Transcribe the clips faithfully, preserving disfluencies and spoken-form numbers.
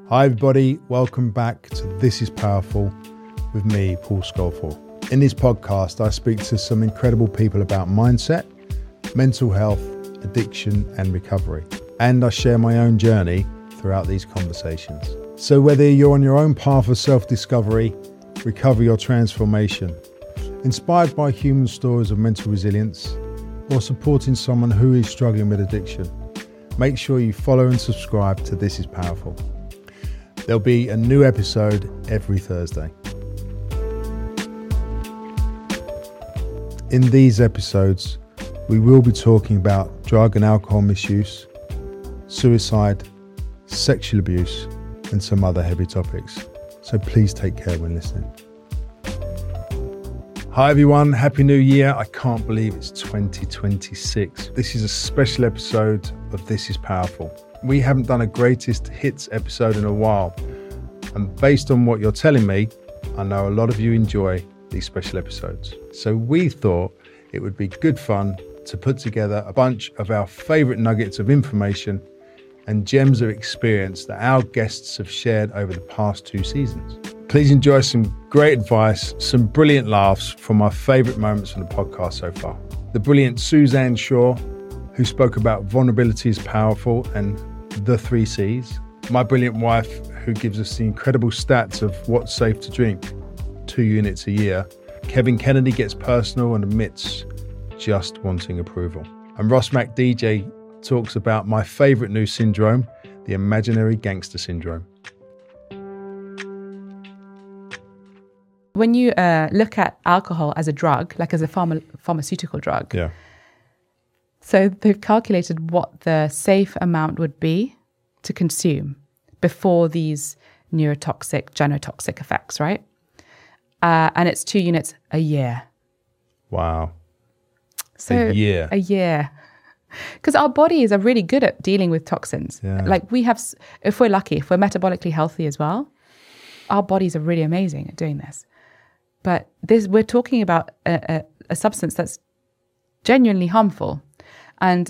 Hi everybody, welcome back to This is Powerful with me, Paul Scolford. In this podcast, I speak to some incredible people about mindset, mental health, addiction and recovery. And I share my own journey throughout these conversations. So whether you're on your own path of self-discovery, recovery or transformation, inspired by human stories of mental resilience, or supporting someone who is struggling with addiction, make sure you follow and subscribe to This is Powerful. There'll be a new episode every Thursday. In these episodes, we will be talking about drug and alcohol misuse, suicide, sexual abuse, and some other heavy topics. So please take care when listening. Hi everyone, Happy New Year. I can't believe it's twenty twenty-six. This is a special episode of This is Powerful. We haven't done a greatest hits episode in a while. And based on what you're telling me, I know a lot of you enjoy these special episodes. So we thought it would be good fun to put together a bunch of our favourite nuggets of information and gems of experience that our guests have shared over the past two seasons. Please enjoy some great advice, some brilliant laughs from my favourite moments from the podcast so far. The brilliant Suzanne Shaw, who spoke about vulnerability is powerful and the three C's. My brilliant wife, who gives us the incredible stats of what's safe to drink, two units a year. Kevin Kennedy gets personal and admits just wanting approval. And Ross MacDJ talks about my favourite new syndrome, the imaginary gangster syndrome. When you uh, look at alcohol as a drug, like as a pharma- pharmaceutical drug, Yeah. so they've calculated what the safe amount would be to consume before these neurotoxic, genotoxic effects, right? Uh, and it's two units a year. Wow. So a year. A year. Because our bodies are really good at dealing with toxins. Yeah. Like we have, if we're lucky, if we're metabolically healthy as well, our bodies are really amazing at doing this. But this, we're talking about a, a, a substance that's genuinely harmful. And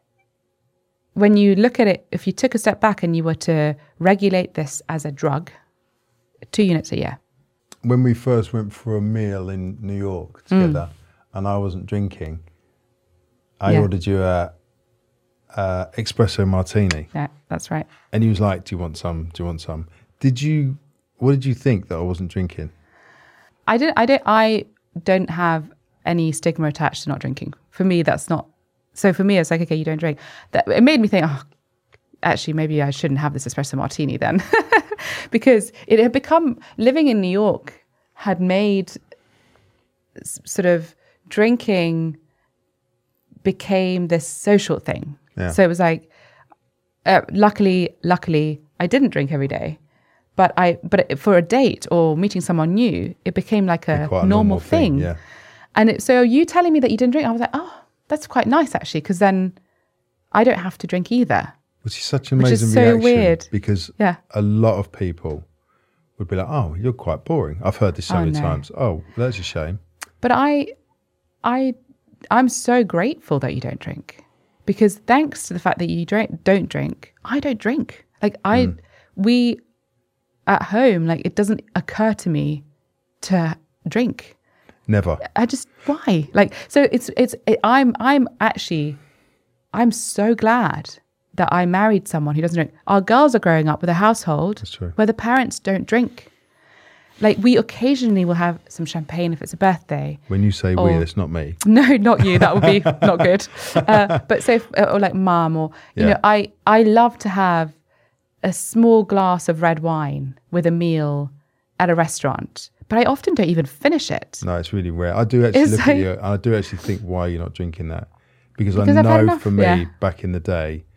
when you look at it, if you took a step back and you were to regulate this as a drug, two units a year. When we first went for a meal in New York together, mm. and I wasn't drinking, I yeah. ordered you a, a espresso martini. Yeah, that's right. And he was like, "Do you want some? Do you want some?" Did you? What did you think that I wasn't drinking? I didn't. I don't. I don't have any stigma attached to not drinking. For me, that's not. So for me, it's like, okay, you don't drink. That it made me think, oh, actually, maybe I shouldn't have this espresso martini then, because it had become living in New York had made s- sort of drinking became this social thing. Yeah. So it was like, uh, luckily, luckily, I didn't drink every day. But I, but it, for a date or meeting someone new, it became like a, a normal, normal thing. thing yeah. And it, so you telling me that you didn't drink, I was like, oh, that's quite nice actually, because then I don't have to drink either. Which is such an amazing Which is so reaction. weird. Because yeah. a lot of people would be like, "Oh, you're quite boring." I've heard this so oh, many no. times. Oh, that's a shame. But I, I, I'm so grateful that you don't drink, because thanks to the fact that you drink, don't drink, I don't drink. Like I, mm. we. At home, like it doesn't occur to me to drink. Never. I just why? Like so, it's it's. It, I'm I'm actually, I'm so glad that I married someone who doesn't drink. Our girls are growing up with a household That's true. where the parents don't drink. Like we occasionally will have some champagne if it's a birthday. When you say or, we, it's not me. No, not you. That would be not good. Uh, but say if, or like mum or you yeah. know, I I love to have a small glass of red wine with a meal at a restaurant, but I often don't even finish it. No, it's really rare. I do actually It's look like, at you and I do actually think, why you're not drinking that? Because, because I I've had know enough, for me, yeah. back in the day,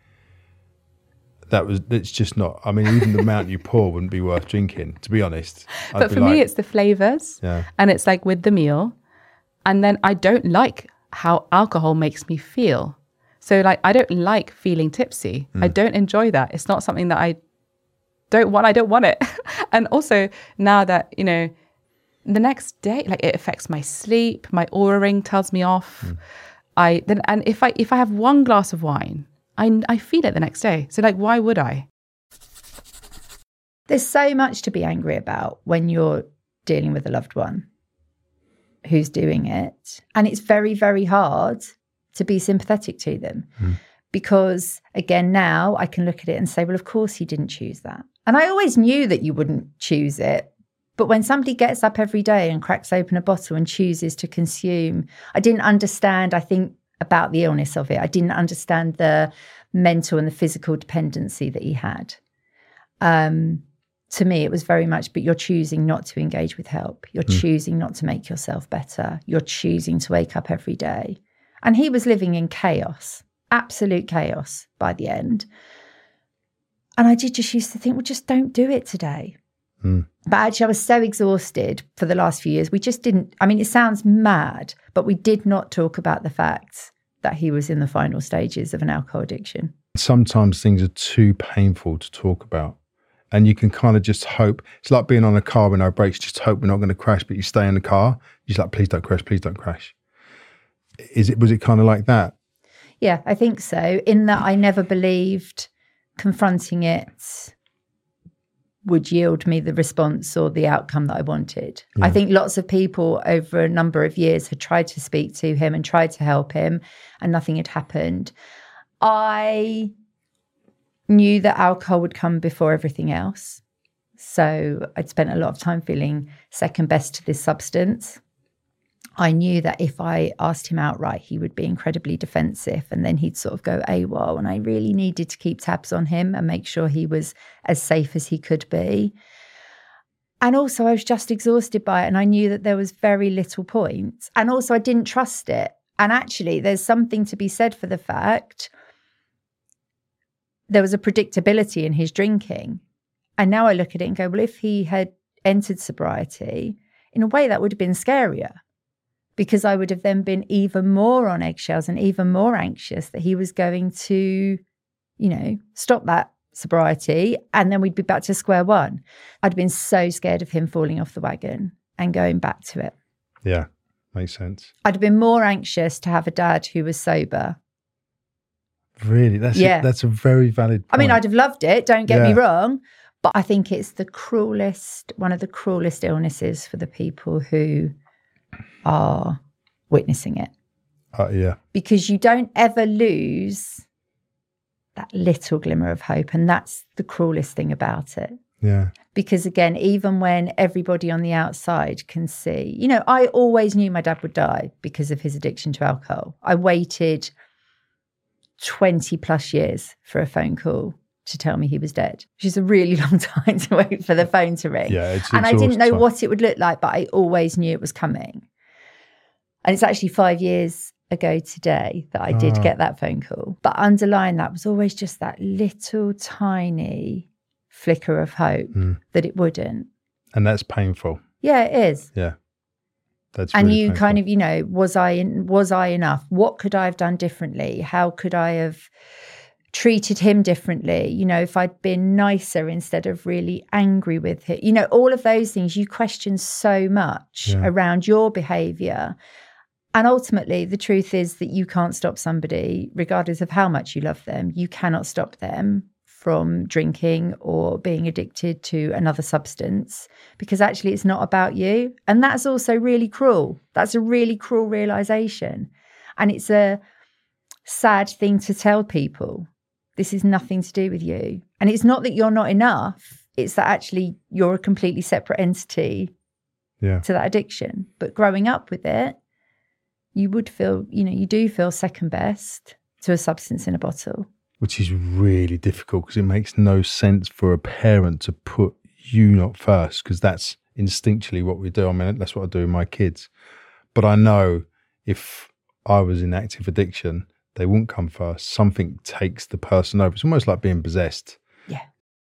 that was, it's just not, I mean, even the amount you pour wouldn't be worth drinking, to be honest. I'd but be for like, me, it's the flavors yeah. and it's like with the meal. And then I don't like how alcohol makes me feel. So like, I don't like feeling tipsy. Mm. I don't enjoy that. It's not something that I don't want. I don't want it. And also now that, you know, the next day, like it affects my sleep, my Oura ring tells me off. Mm. I then, and if I, if I have one glass of wine, I, I feel it the next day. So like, why would I? There's so much to be angry about when you're dealing with a loved one who's doing it. And it's very, very hard to be sympathetic to them. Mm. Because, again, now I can look at it and say, well, of course he didn't choose that. And I always knew that you wouldn't choose it. But when somebody gets up every day and cracks open a bottle and chooses to consume, I didn't understand, I think, about the illness of it. I didn't understand the mental and the physical dependency that he had. Um, to me, it was very much, but you're choosing not to engage with help. You're mm. choosing not to make yourself better. You're choosing to wake up every day. And he was living in chaos, absolute chaos by the end. And I did just used to think, well, just don't do it today. Mm. But actually, I was so exhausted for the last few years. We just didn't, I mean, it sounds mad, but we did not talk about the fact that he was in the final stages of an alcohol addiction. Sometimes things are too painful to talk about. And you can kind of just hope. It's like being on a car with no brakes, just hope we're not going to crash, but you stay in the car. You're just like, please don't crash, please don't crash. Is it, was it kind of like that? Yeah, I think so. In that I never believed confronting it would yield me the response or the outcome that I wanted. Yeah. I think lots of people over a number of years had tried to speak to him and tried to help him, and nothing had happened. I knew that alcohol would come before everything else. So I'd spent a lot of time feeling second best to this substance. I knew that if I asked him outright, he would be incredibly defensive and then he'd sort of go AWOL. And I really needed to keep tabs on him and make sure he was as safe as he could be. And also I was just exhausted by it. And I knew that there was very little point. And also I didn't trust it. And actually there's something to be said for the fact there was a predictability in his drinking. And now I look at it and go, well, if he had entered sobriety, in a way that would have been scarier. Because I would have then been even more on eggshells and even more anxious that he was going to, you know, stop that sobriety and then we'd be back to square one. I'd been so scared of him falling off the wagon and going back to it. Yeah, makes sense. I'd have been more anxious to have a dad who was sober. Really? That's, yeah. a, that's a very valid point. I mean, I'd have loved it, don't get yeah. me wrong, but I think it's the cruelest, one of the cruelest illnesses for the people who are witnessing it. Uh, yeah. Because you don't ever lose that little glimmer of hope. And that's the cruelest thing about it. Yeah. Because again, even when everybody on the outside can see, you know, I always knew my dad would die because of his addiction to alcohol. I waited twenty plus years for a phone call to tell me he was dead, which is a really long time to wait for the phone to ring. Yeah, it's and I didn't know what it would look like, but I always knew it was coming. And it's actually five years ago today that I did oh. get that phone call. But underlying that was always just that little tiny flicker of hope mm. that it wouldn't. And that's painful. Yeah, it is. Yeah. That's and really you painful. kind of, you know, was I in, was I enough? What could I have done differently? How could I have treated him differently? You know, if I'd been nicer instead of really angry with him, you know, all of those things you question so much yeah. around your behaviour. And ultimately, the truth is that you can't stop somebody, regardless of how much you love them. You cannot stop them from drinking or being addicted to another substance, because actually it's not about you. And that's also really cruel. That's a really cruel realisation. And it's a sad thing to tell people. This is nothing to do with you. And it's not that you're not enough. It's that actually you're a completely separate entity yeah. to that addiction. But growing up with it, you would feel, you know, you do feel second best to a substance in a bottle. Which is really difficult because it makes no sense for a parent to put you not first, because that's instinctually what we do. I mean, that's what I do with my kids. But I know if I was in active addiction, they wouldn't come first. Something takes the person over. It's almost like being possessed. Yeah.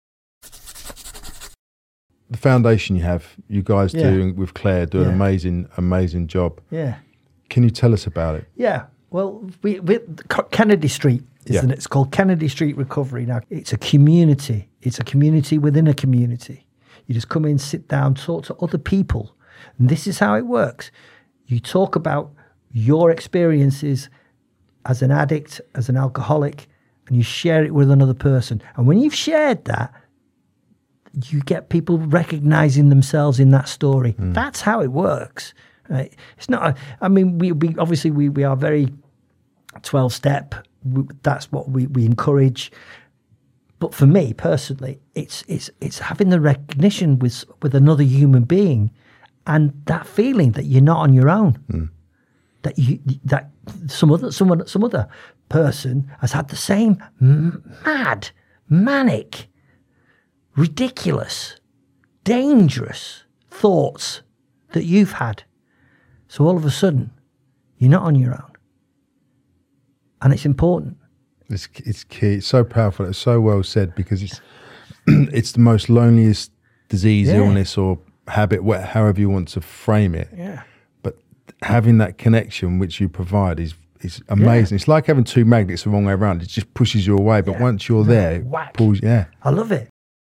The foundation you have, you guys yeah. doing with Claire, do yeah. an amazing, amazing job. Yeah. Can you tell us about it? Yeah. Well, we, we Kennedy Street, isn't yeah. it? It's called Kennedy Street Recovery. Now, it's a community. It's a community within a community. You just come in, sit down, talk to other people. And this is how it works. You talk about your experiences as an addict, as an alcoholic, and you share it with another person. And when you've shared that, you get people recognizing themselves in that story. Mm. That's how it works. Right? It's not, a, I mean, we, we obviously we, we are very twelve step. That's what we, we encourage. But for me personally, it's it's it's having the recognition with with another human being, and that feeling that you're not on your own. Mm. That you that some other someone some other person has had the same mad, manic, ridiculous, dangerous thoughts that you've had. So all of a sudden, you're not on your own. And it's important. It's it's key. It's so powerful. It's so well said, because it's it's the most loneliest disease, yeah. illness, or habit, however you want to frame it. Yeah. But having that connection which you provide is is amazing. Yeah. It's like having two magnets the wrong way around. It just pushes you away. But yeah. once you're there, it Whack. pulls. Yeah. I love it.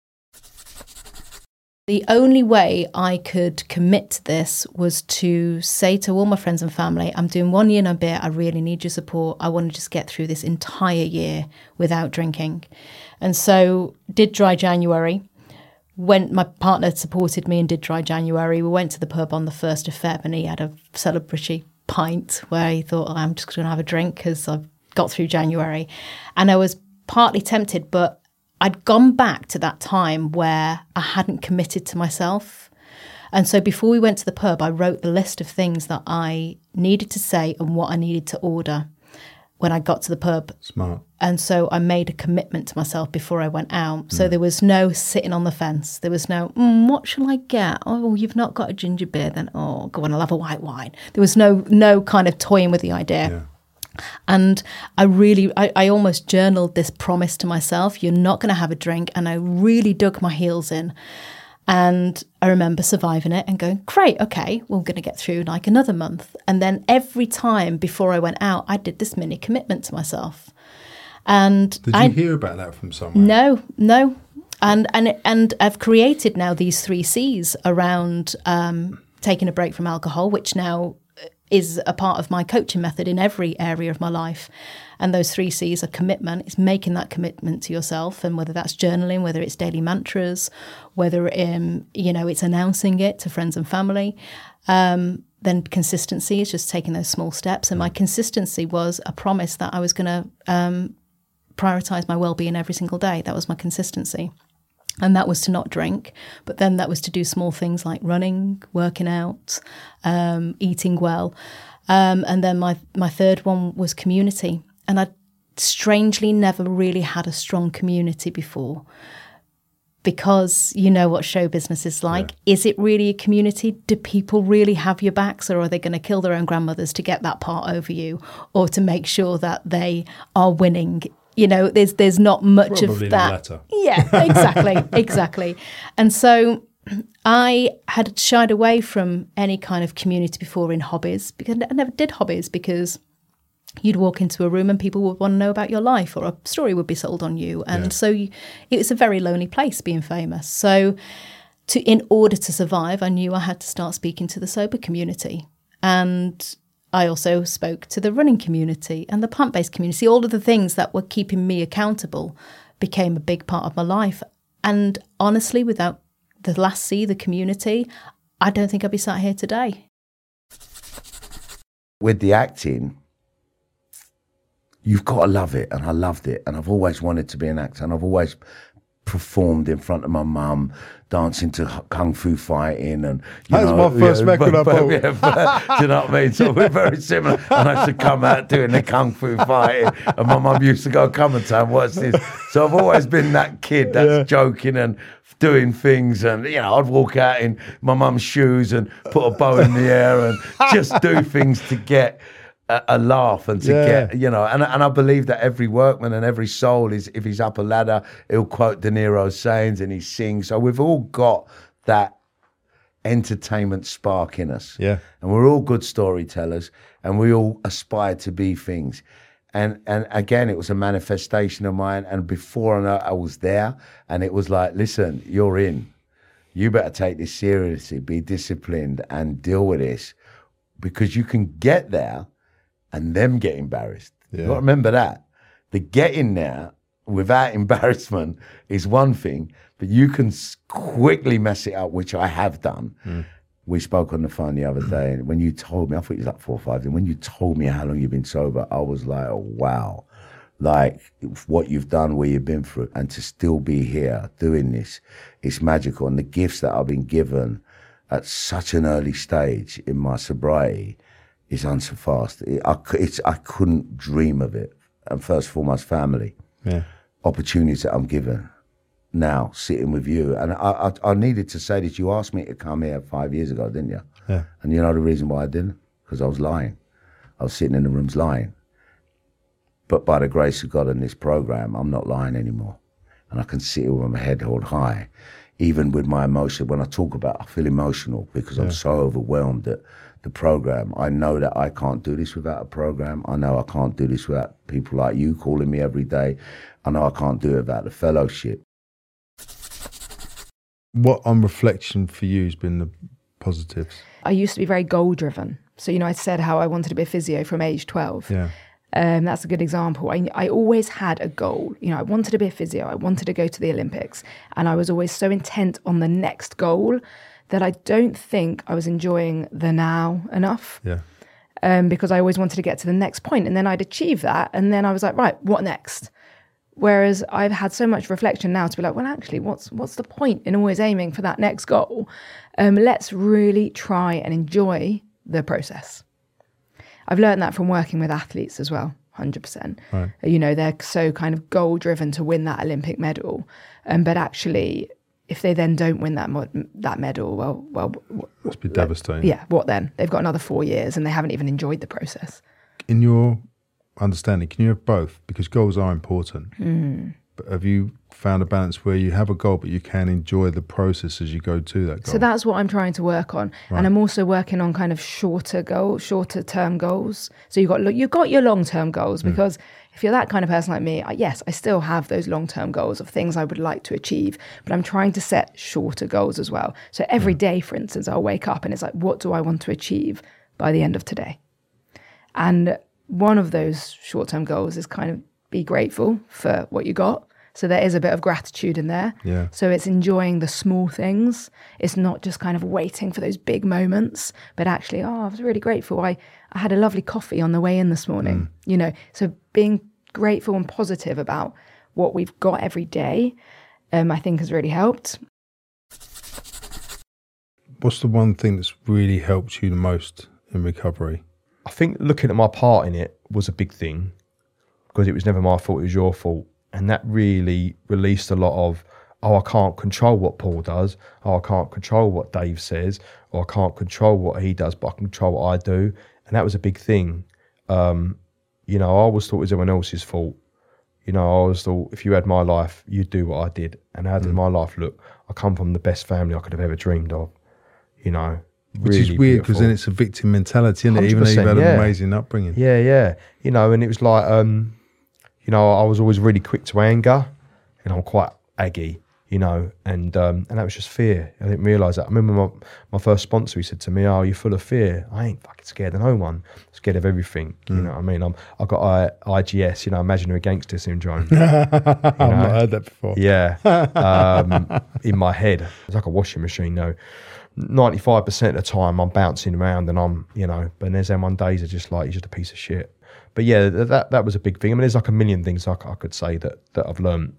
The only way I could commit to this was to say to all my friends and family, I'm doing one year and a bit. I really need your support. I want to just get through this entire year without drinking. And so did dry January. When my partner supported me and did dry January, we went to the pub on the first of February, and he had a celebratory pint where he thought, oh, I'm just going to have a drink because I've got through January. And I was partly tempted, but I'd gone back to that time where I hadn't committed to myself. And so before we went to the pub, I wrote the list of things that I needed to say and what I needed to order when I got to the pub. Smart. And so I made a commitment to myself before I went out. Mm. So there was no sitting on the fence. There was no, mm, what shall I get? Oh, you've not got a ginger beer, then, oh, go on, I'll have a white wine. There was no no kind of toying with the idea. Yeah. And I really, I, I almost journaled this promise to myself, you're not going to have a drink. And I really dug my heels in. And I remember surviving it and going, great, okay, we're going to get through like another month. And then every time before I went out, I did this mini commitment to myself. And did you I, hear about that from someone? No, no. And, and, and I've created now these three C's around um, taking a break from alcohol, which now is a part of my coaching method in every area of my life. And those three C's are commitment. It's making that commitment to yourself, and whether that's journaling, whether it's daily mantras, whether um, you know it's announcing it to friends and family. Um, then consistency is just taking those small steps. And my consistency was a promise that I was going to um, prioritize my well-being every single day. That was my consistency. And that was to not drink, but then that was to do small things like running, working out, um, eating well. Um, and then my, my third one was community. And I strangely never really had a strong community before, because you know what show business is like. Yeah. Is it really a community? Do people really have your backs, or are they going to kill their own grandmothers to get that part over you, or to make sure that they are winning? You know, there's there's not much Probably of that. The latter. Yeah, exactly, exactly. And so I had shied away from any kind of community before in hobbies, because I never did hobbies, because you'd walk into a room and people would want to know about your life, or a story would be sold on you. And yeah. so you, it was a very lonely place being famous. So to in order to survive, I knew I had to start speaking to the sober community. And I also spoke to the running community and the plant-based community. All of the things that were keeping me accountable became a big part of my life. And honestly, without the last C, the community, I don't think I'd be sat here today. With the acting, you've got to love it. And I loved it. And I've always wanted to be an actor. And I've always performed in front of my mum, dancing to kung fu fighting, and you that know, was my first yeah, record I bought. Yeah, but, do you know what I mean? So we're very similar. And I used to come out doing the kung fu fighting, and my mum used to go, come and time, what's this? So I've always been that kid that's yeah. joking and doing things, and you know, I'd walk out in my mum's shoes and put a bow in the air and just do things to get a, a laugh and to yeah. get, you know, and, and I believe that every workman and every soul is, if he's up a ladder, he'll quote De Niro's sayings and he sings. So we've all got that entertainment spark in us. Yeah. And we're all good storytellers, and we all aspire to be things. And and again, it was a manifestation of mine. And before I know it, I was there, and it was like, listen, you're in. You better take this seriously, be disciplined, and deal with this, because you can get there and them get embarrassed. Yeah. You got to remember that. The getting there without embarrassment is one thing, but you can s- quickly mess it up, which I have done. Mm. We spoke on the phone the other day, and when you told me, I thought it was like four or five, and when you told me how long you've been sober, I was like, oh, wow. Like, what you've done, where you've been through, and to still be here doing this, it's magical. And the gifts that I've been given at such an early stage in my sobriety is unsurpassed. It, I, it's, I couldn't dream of it. And first and foremost, family. Yeah. Opportunities that I'm given now, sitting with you. And I, I, I needed to say this. You asked me to come here five years ago, didn't you? Yeah. And you know the reason why I didn't? Because I was lying. I was sitting in the rooms lying. But by the grace of God in this program, I'm not lying anymore. And I can sit here with my head held high. Even with my emotion, when I talk about it, I feel emotional because yeah. I'm so overwhelmed at the program. I know that I can't do this without a program. I know I can't do this without people like you calling me every day. I know I can't do it without the fellowship. What on reflection for you has been the positives? I used to be very goal driven. So, you know, I said how I wanted to be a physio from age twelve. Yeah. Um, that's a good example. I, I always had a goal. You know, I wanted to be a physio. I wanted to go to the Olympics. And I was always so intent on the next goal that I don't think I was enjoying the now enough. Yeah. Um, because I always wanted to get to the next point, and then I'd achieve that. And then I was like, right, what next? Whereas I've had so much reflection now to be like, well, actually, what's what's the point in always aiming for that next goal? Um, let's really try and enjoy the process. I've learned that from working with athletes as well, one hundred percent. Right. You know, they're so kind of goal-driven to win that Olympic medal. Um, but actually, if they then don't win that mo- that medal, well... well, must be devastating. Yeah, what then? They've got another four years and they haven't even enjoyed the process. In your understanding, can you have both? Because goals are important. Mm. But have you found a balance where you have a goal, but you can enjoy the process as you go to that goal? So that's what I'm trying to work on. Right. And I'm also working on kind of shorter goals, shorter term goals. So you've got, you've got your long-term goals, because mm. if you're that kind of person like me, yes, I still have those long-term goals of things I would like to achieve, but I'm trying to set shorter goals as well. So every mm. day, for instance, I'll wake up and it's like, what do I want to achieve by the end of today? And one of those short-term goals is kind of be grateful for what you got. So there is a bit of gratitude in there. Yeah. So it's enjoying the small things. It's not just kind of waiting for those big moments, but actually, oh, I was really grateful. I, I had a lovely coffee on the way in this morning, mm. you know. So being grateful and positive about what we've got every day, um, I think has really helped. What's the one thing that's really helped you the most in recovery? I think looking at my part in it was a big thing, because it was never my fault, it was your fault. And that really released a lot of, oh, I can't control what Paul does. Oh, I can't control what Dave says. Or I can't control what he does, but I can control what I do. And that was a big thing. Um, you know, I always thought it was everyone else's fault. You know, I always thought if you had my life, you'd do what I did. And how did mm. my life look? I come from the best family I could have ever dreamed of. You know, Which really is weird, because then it's a victim mentality, isn't it? Even though you've had yeah. an amazing upbringing. Yeah, yeah. You know, and it was like, um, you know, I was always really quick to anger, and I'm quite aggy, you know, and um, and that was just fear. I didn't realise that. I remember my, my first sponsor, he said to me, oh, you're full of fear. I ain't fucking scared of no one. I'm scared of everything, mm. you know what I mean? I'm, I've got I, IGS, you know, imaginary gangster syndrome. you know? I've not heard that before. Yeah, um, in my head. It's like a washing machine, though. ninety-five percent of the time I'm bouncing around and I'm, you know, but there's them one days are just like, you're just a piece of shit. But yeah, that that was a big thing. I mean, there's like a million things I, I could say that, that I've learned.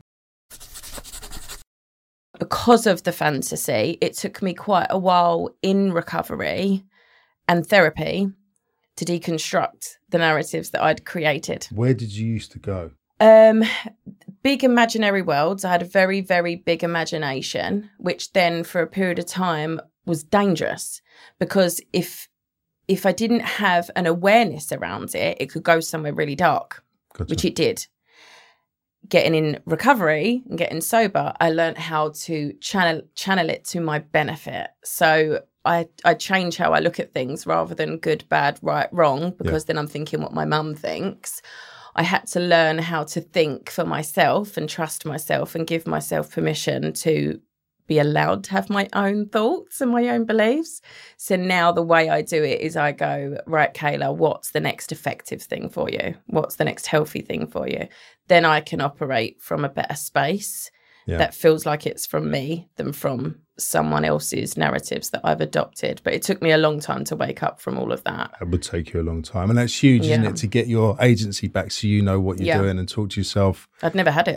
Because of the fantasy, it took me quite a while in recovery and therapy to deconstruct the narratives that I'd created. Where did you used to go? Um, big imaginary worlds. I had a very, very big imagination, which then for a period of time was dangerous, because if if I didn't have an awareness around it, it could go somewhere really dark, gotcha. Which it did. Getting in recovery and getting sober, I learned how to channel channel it to my benefit. So I, I change how I look at things rather than good, bad, right, wrong, because yeah. then I'm thinking what my mum thinks. I had to learn how to think for myself and trust myself and give myself permission to be allowed to have my own thoughts and my own beliefs. So now the way I do it is I go, right, Kayla, what's the next effective thing for you? What's the next healthy thing for you? Then I can operate from a better space yeah. that feels like it's from me than from someone else's narratives that I've adopted. But it took me a long time to wake up from all of that. It would take you a long time. And that's huge, yeah. isn't it? To get your agency back so you know what you're yeah. doing and talk to yourself. I'd never had it.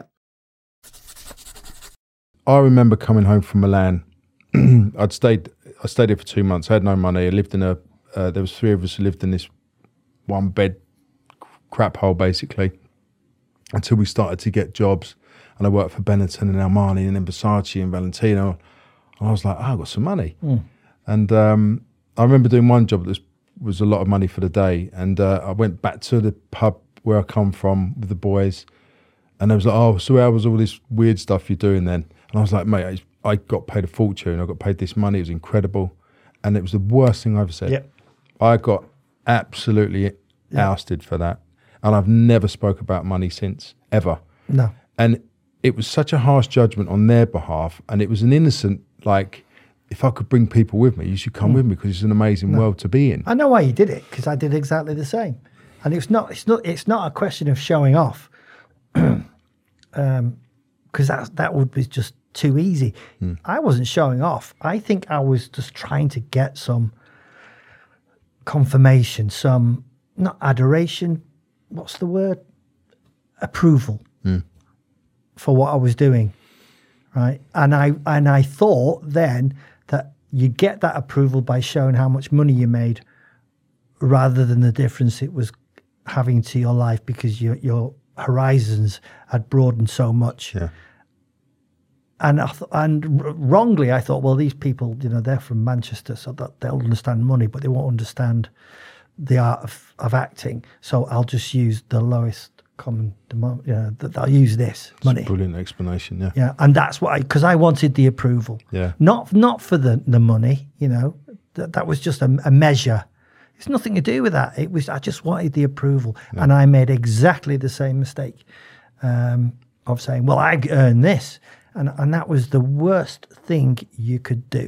I remember coming home from Milan. I'd stayed I stayed here for two months. I had no money. I lived in a, uh, there was three of us who lived in this one bed crap hole basically until we started to get jobs. And I worked for Benetton and Armani and then Versace and Valentino. And I was like, oh, I got some money. Mm. And um, I remember doing one job that was, was a lot of money for the day. And uh, I went back to the pub where I come from with the boys. And they was like, oh, so how was all this weird stuff you're doing then? And I was like, mate, I, I got paid a fortune. I got paid this money. It was incredible. And it was the worst thing I ever said. Yep. I got absolutely yep. ousted for that. And I've never spoke about money since, ever. No. And it was such a harsh judgment on their behalf. And it was an innocent, like, if I could bring people with me, you should come mm. with me because it's an amazing no. world to be in. I know why you did it, because I did exactly the same. And it's not, it's not, it's not a question of showing off. um, because that that would be just too easy. Mm. I wasn't showing off. I think I was just trying to get some confirmation, some, not adoration, what's the word? Approval mm. for what I was doing, right? And I and I thought then that you get that approval by showing how much money you made rather than the difference it was having to your life because your your horizons had broadened so much. Yeah. And I th- and r- wrongly, I thought, well, these people, you know, they're from Manchester, so that they'll understand money, but they won't understand the art of, of acting. So I'll just use the lowest common, you know, that I'll use this money. It's a brilliant explanation, yeah. Yeah, and that's what I, because I wanted the approval. Yeah. Not not for the, the money, you know, that, that was just a, a measure. It's nothing to do with that. It was, I just wanted the approval. Yeah. And I made exactly the same mistake um, of saying, well, I earned this. And and that was the worst thing you could do.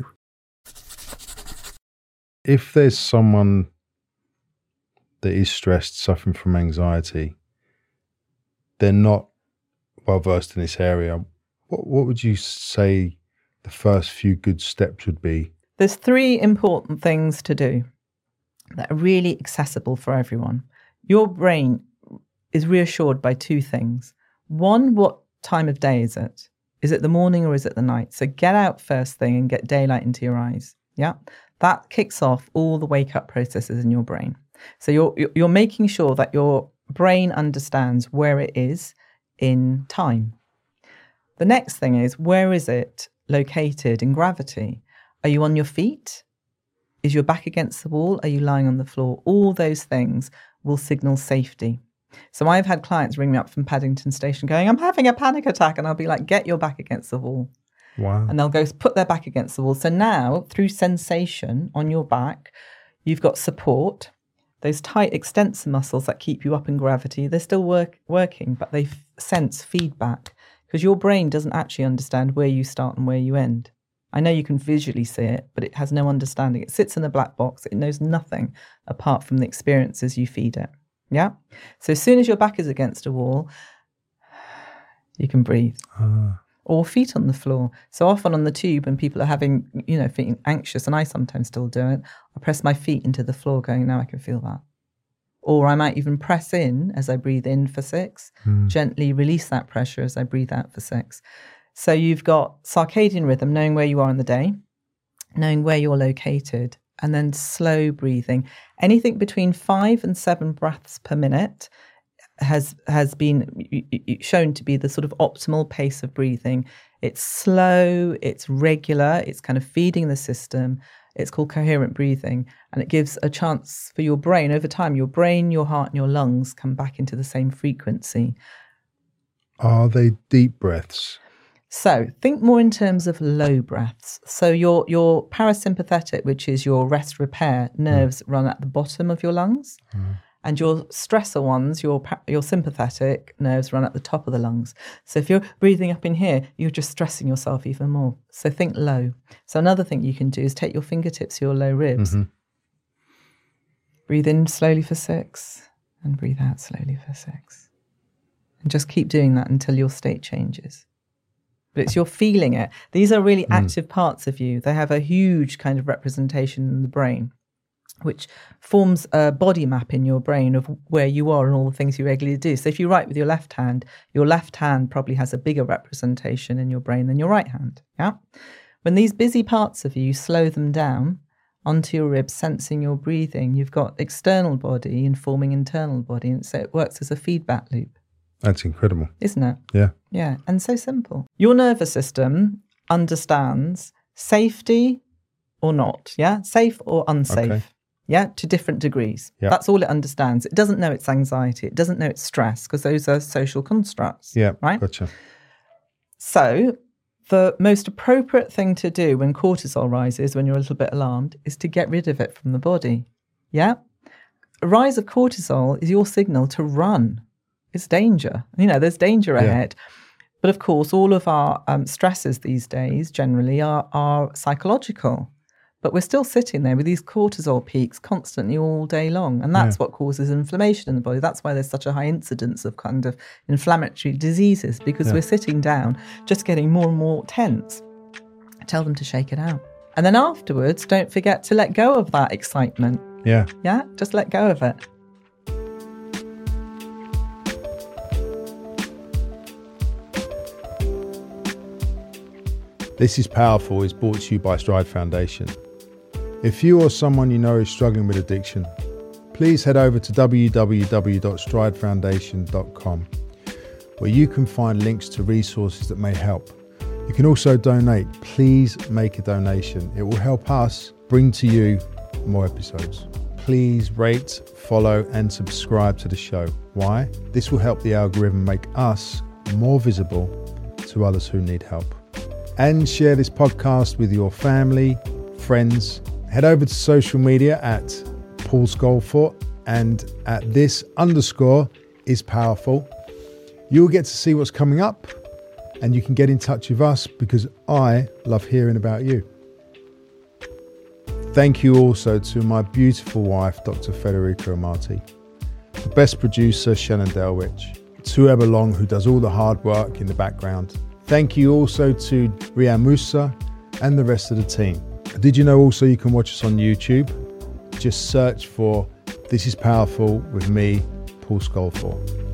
If there's someone that is stressed, suffering from anxiety, they're not well versed in this area, what, what would you say the first few good steps would be? There's three important things to do that are really accessible for everyone. Your brain is reassured by two things. One, what time of day is it? Is it the morning or is it the night? So get out first thing and get daylight into your eyes. Yeah. That kicks off all the wake up processes in your brain. So you're you're making sure that your brain understands where it is in time. The next thing is, where is it located in gravity? Are you on your feet? Is your back against the wall? Are you lying on the floor? All those things will signal safety. So I've had clients ring me up from Paddington Station going, I'm having a panic attack. And I'll be like, get your back against the wall. Wow. And they'll go put their back against the wall. So now through sensation on your back, you've got support. Those tight extensor muscles that keep you up in gravity, they're still work, working, but they f- sense feedback because your brain doesn't actually understand where you start and where you end. I know you can visually see it, but it has no understanding. It sits in a black box. It knows nothing apart from the experiences you feed it. Yeah. So as soon as your back is against a wall, you can breathe. Ah. Or feet on the floor. So often on the tube when people are having, you know, feeling anxious, and I sometimes still do it, I press my feet into the floor going, now I can feel that. Or I might even press in as I breathe in for six, mm. gently release that pressure as I breathe out for six. So you've got circadian rhythm, knowing where you are in the day, knowing where you're located, and then slow breathing. Anything between five and seven breaths per minute has has been shown to be the sort of optimal pace of breathing. It's slow, it's regular, it's kind of feeding the system. It's called coherent breathing, and it gives a chance for your brain over time. Your brain, your heart, and your lungs come back into the same frequency. Are they deep breaths? So think more in terms of low breaths. So your your parasympathetic, which is your rest repair nerves, mm. run at the bottom of your lungs. Mm. And your stressor ones, your pa- your sympathetic nerves run at the top of the lungs. So if you're breathing up in here, you're just stressing yourself even more. So think low. So another thing you can do is take your fingertips to your low ribs. Mm-hmm. Breathe in slowly for six and breathe out slowly for six. And just keep doing that until your state changes. But it's you're feeling it. These are really Mm. active parts of you. They have a huge kind of representation in the brain, which forms a body map in your brain of where you are and all the things you regularly do. So if you write with your left hand, your left hand probably has a bigger representation in your brain than your right hand. Yeah. When these busy parts of you, you slow them down onto your ribs, sensing your breathing, you've got external body informing internal body. And so it works as a feedback loop. That's incredible. Isn't it? Yeah. Yeah. And so simple. Your nervous system understands safety or not. Yeah. Safe or unsafe. Okay. Yeah, to different degrees. Yeah. That's all it understands. It doesn't know it's anxiety. It doesn't know it's stress, because those are social constructs. Yeah. Right? Gotcha. So the most appropriate thing to do when cortisol rises, when you're a little bit alarmed, is to get rid of it from the body. Yeah? A rise of cortisol is your signal to run. It's danger. You know, there's danger Yeah. ahead. But of course, all of our um, stresses these days generally are, are psychological. But we're still sitting there with these cortisol peaks constantly all day long. And that's Yeah. what causes inflammation in the body. That's why there's such a high incidence of kind of inflammatory diseases, because Yeah. we're sitting down just getting more and more tense. Tell them to shake it out. And then afterwards, don't forget to let go of that excitement. Yeah. Yeah, just let go of it. This is Powerful is brought to you by Stride Foundation. If you or someone you know is struggling with addiction, please head over to w w w dot stride foundation dot com, where you can find links to resources that may help. You can also donate. Please make a donation. It will help us bring to you more episodes. Please rate, follow, and subscribe to the show. Why? This will help the algorithm make us more visible to others who need help. And share this podcast with your family, friends. Head over to social media at Paul Scolfort and at this underscore is powerful. You'll get to see what's coming up, and you can get in touch with us because I love hearing about you. Thank you also to my beautiful wife, Doctor Federica Amati, the best producer, Shannon Delwich, to Ebba Long, who does all the hard work in the background. Thank you also to Rian Musa and the rest of the team. Did you know also you can watch us on YouTube? Just search for This is Powerful with me, Paul Scolfort.